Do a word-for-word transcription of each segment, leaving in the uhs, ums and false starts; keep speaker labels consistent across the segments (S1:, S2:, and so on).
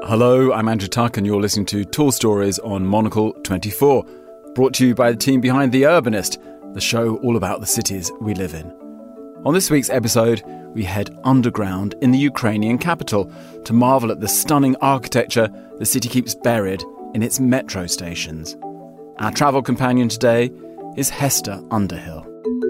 S1: Hello, I'm Andrew Tuck and you're listening to Tall Stories on Monocle twenty-four, brought to you by the team behind The Urbanist, the show all about the cities we live in. On this week's episode, we head underground in the Ukrainian capital to marvel at the stunning architecture the city keeps buried in its metro stations. Our travel companion today is Hester Underhill.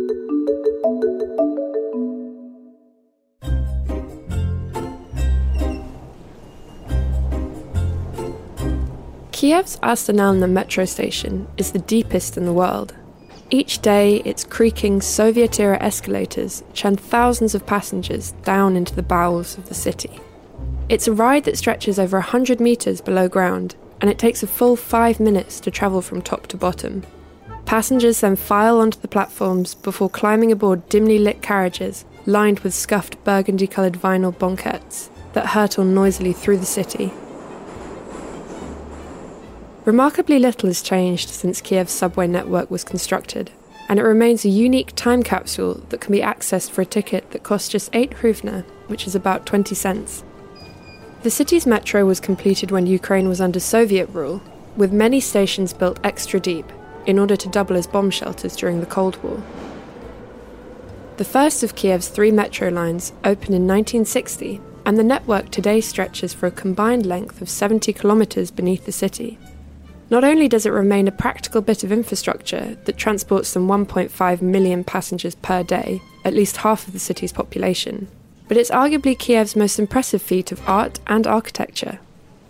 S2: Kiev's Arsenalna metro station is the deepest in the world. Each day, its creaking Soviet-era escalators churn thousands of passengers down into the bowels of the city. It's a ride that stretches over one hundred metres below ground, and it takes a full five minutes to travel from top to bottom. Passengers then file onto the platforms before climbing aboard dimly lit carriages lined with scuffed burgundy-coloured vinyl banquettes that hurtle noisily through the city. Remarkably little has changed since Kiev's subway network was constructed, and it remains a unique time capsule that can be accessed for a ticket that costs just eight hryvnia, which is about twenty cents. The city's metro was completed when Ukraine was under Soviet rule, with many stations built extra deep in order to double as bomb shelters during the Cold War. The first of Kiev's three metro lines opened in nineteen sixty, and the network today stretches for a combined length of seventy kilometres beneath the city. Not only does it remain a practical bit of infrastructure that transports some one point five million passengers per day, at least half of the city's population, but it's arguably Kiev's most impressive feat of art and architecture.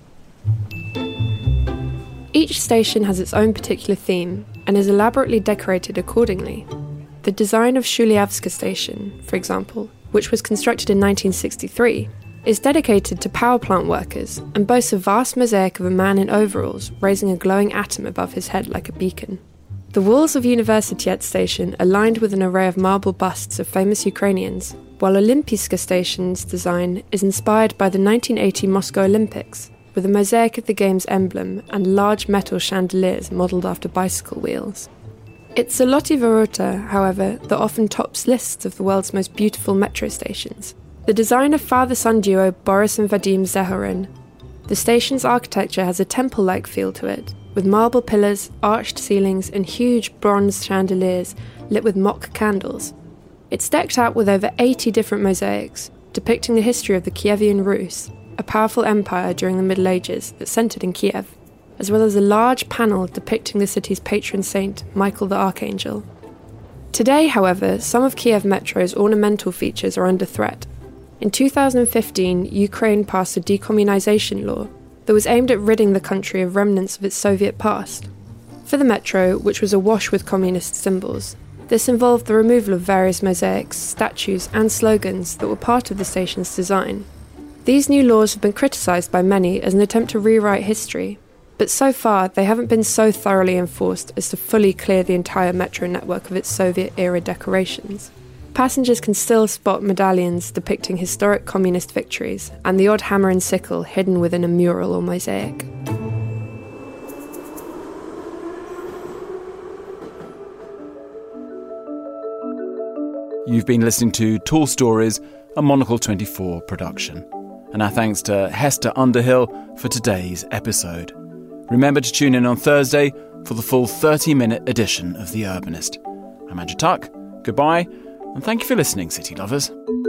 S2: Each station has its own particular theme and is elaborately decorated accordingly. The design of Shuliavska station, for example, which was constructed in nineteen sixty-three, is dedicated to power plant workers and boasts a vast mosaic of a man in overalls raising a glowing atom above his head like a beacon. The walls of Universitet station are lined with an array of marble busts of famous Ukrainians, while Olympijska station's design is inspired by the nineteen eighty Moscow Olympics, with a mosaic of the game's emblem and large metal chandeliers modelled after bicycle wheels. It's Zoloty Vorota, however, that often tops lists of the world's most beautiful metro stations. The design of father-son duo Boris and Vadim Zahorin. The station's architecture has a temple-like feel to it, with marble pillars, arched ceilings and huge bronze chandeliers lit with mock candles. It's decked out with over eighty different mosaics, depicting the history of the Kievan Rus, a powerful empire during the Middle Ages that centred in Kiev, as well as a large panel depicting the city's patron saint, Michael the Archangel. Today, however, some of Kiev Metro's ornamental features are under threat. In two thousand fifteen, Ukraine passed a decommunization law that was aimed at ridding the country of remnants of its Soviet past. For the metro, which was awash with communist symbols, this involved the removal of various mosaics, statues and slogans that were part of the station's design. These new laws have been criticised by many as an attempt to rewrite history, but so far they haven't been so thoroughly enforced as to fully clear the entire metro network of its Soviet-era decorations. Passengers can still spot medallions depicting historic communist victories and the odd hammer and sickle hidden within a mural or mosaic.
S1: You've been listening to Tall Stories, a Monocle twenty-four production. And our thanks to Hester Underhill for today's episode. Remember to tune in on Thursday for the full thirty-minute edition of The Urbanist. I'm Andrew Tuck. Goodbye. And thank you for listening, city lovers.